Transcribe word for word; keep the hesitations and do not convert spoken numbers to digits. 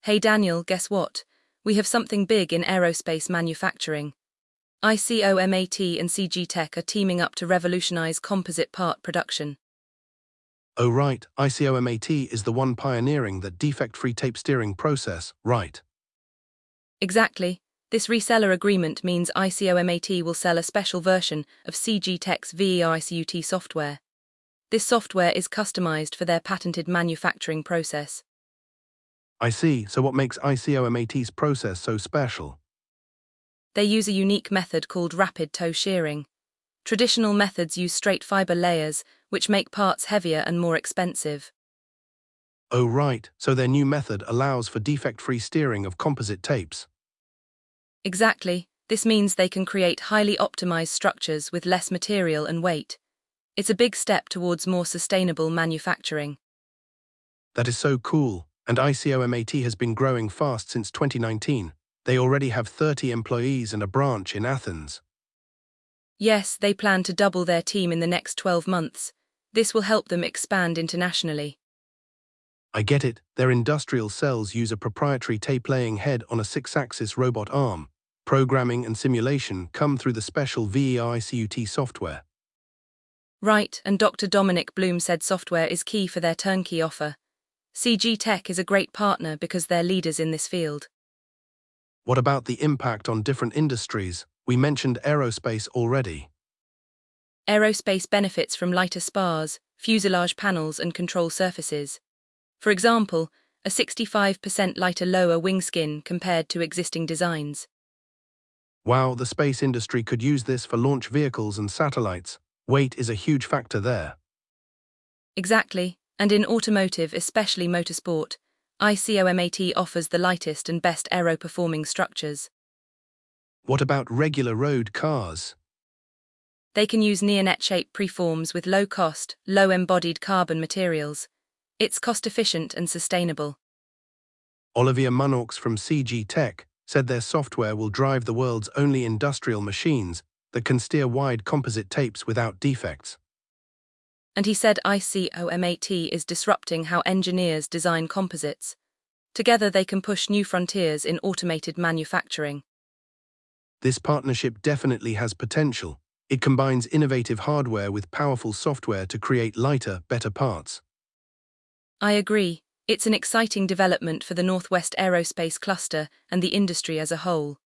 Hey Daniel, guess what? We have something big in aerospace manufacturing. ICOMAT and C G Tech are teaming up to revolutionize composite part production. Oh right, ICOMAT is the one pioneering the defect-free tape steering process, right? Exactly. This reseller agreement means ICOMAT will sell a special version of C G Tech's VEICUT software. This software is customized for their patented manufacturing process. I see, so what makes ICOMAT's process so special? They use a unique method called rapid toe shearing. Traditional methods use straight fiber layers, which make parts heavier and more expensive. Oh right, so their new method allows for defect-free steering of composite tapes. Exactly. This means they can create highly optimized structures with less material and weight. It's a big step towards more sustainable manufacturing. That is so cool, and ICOMAT has been growing fast since twenty nineteen. They already have thirty employees and a branch in Athens. Yes, they plan to double their team in the next twelve months. This will help them expand internationally. I get it, their industrial cells use a proprietary tape-laying head on a six-axis robot arm. Programming and simulation come through the special VEICUT software. Right, and Doctor Dominic Bloom said software is key for their turnkey offer. C G Tech is a great partner because they're leaders in this field. What about the impact on different industries? We mentioned aerospace already. Aerospace benefits from lighter spars, fuselage panels and control surfaces. For example, a sixty-five percent lighter lower wing skin compared to existing designs. Wow, the space industry could use this for launch vehicles and satellites. Weight is a huge factor there. Exactly, and in automotive, especially motorsport, ICOMAT offers the lightest and best aero-performing structures. What about regular road cars? They can use neonet-shaped preforms with low-cost, low-embodied carbon materials. It's cost-efficient and sustainable. Olivier Munaux from C G Tech said their software will drive the world's only industrial machines that can steer wide composite tapes without defects. And he said ICOMAT is disrupting how engineers design composites. Together they can push new frontiers in automated manufacturing. This partnership definitely has potential. It combines innovative hardware with powerful software to create lighter, better parts. I agree. It's an exciting development for the Northwest Aerospace Cluster and the industry as a whole.